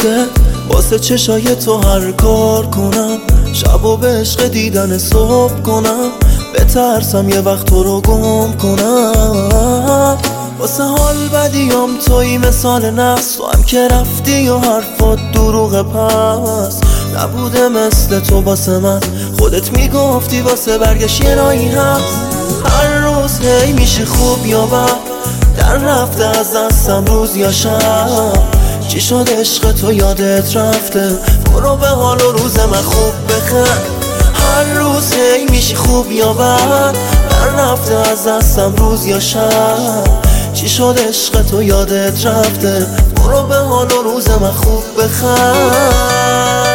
گفته واسه چشای تو هر کار کنم، شب و به عشق دیدن صبح کنم، بترسم یه وقت تو رو گم کنم. واسه حال بدیام توی مثال نقص، تو هم که رفتی و حرفات دروغ، پس نبوده مثل تو واسه من، خودت میگفتی واسه برگشت یه راهی هست. هر روز هی میشه خوب یا بد، در رفته از دستم روز یا شب، چی شد عشق تو یادت رفته، برو به حال و روز من خوب بخند. هر روز هی میشه خوب یا بد، در رفته از دستم روز یا شب، چی شد عشق تو یادت رفته، برو به حال و روز من خوب بخند.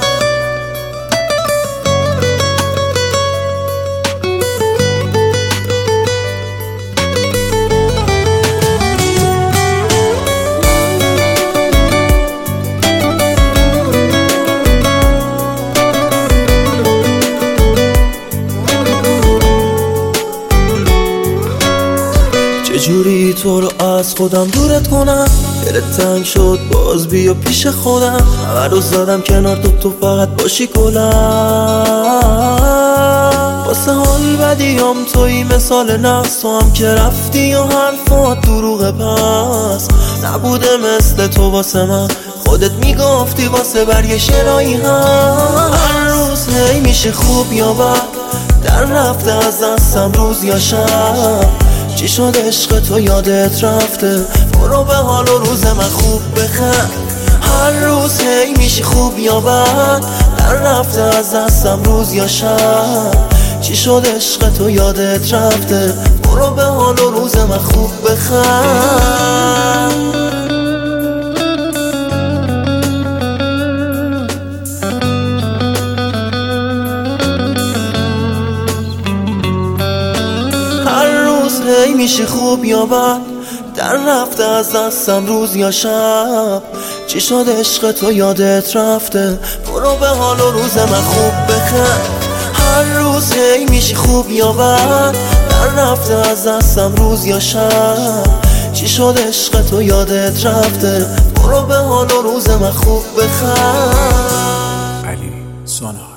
چجوری تو رو از خودم دورت کنم، دلت تنگ شد باز بیا پیش خودم، همه رو زدم کنار تو فقط باشی کلم. واسه حال بدیام توی مثال نقص، تو هم که رفتی و حرفات دروغ، پس نبوده مثل تو واسه من، خودت میگفتی واسه برگشت راهی هم. هر روز هی میشه خوب یا بد، در رفته از دستم روز یا شب، چی شد عشق تو یادت رفته، برو به حال و روز من خوب بخند. هر روز هی میشه خوب یا بد، در رفته از دستم روز یا شب، چی شد عشق تو یادت رفته، برو به حال و روز من خوب بخند. هی میشه خوب یا بد، در رفته از دستم روز یا شب، چی شد عشق تو یادت رفته، برو به حال و روز من خوب بخند. هر روز هی میشه خوب یا بد، در رفته از دستم روز یا شب، چی شد عشق تو یادت رفته، برو به حال و روز من خوب بخند. علی سونا.